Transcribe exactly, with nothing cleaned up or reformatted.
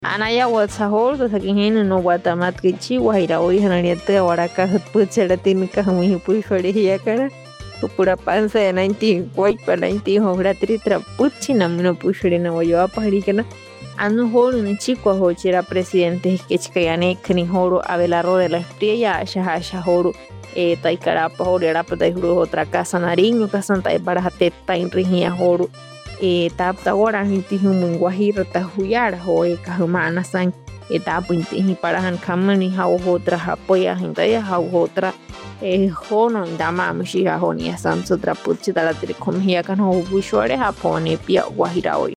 Anaya WhatsApp da sakingin no watamat kichi wahira oi hanariate waraka hutpuchera tinika humi pui fori yakara pura panza ya ninety wai pa ninety hora tritra puchi namno pushuri na wayo apari kana anu horo ni chico hochera presidente que chikayane kni horo Abelardo de la Espriella shaha shahoro e taikarapa horo era pa horo otra casa nariño kasanta para hateta in ringia horo e tapta agora hinti humun guajira ta huyara ho e kahumana san e tapo inti para han kamani hau outra apoia hinta ya hau outra e hono ndama mushi ha honi asam sutra puchi dala tiri komhia kan ho bushore ha pone pia guajira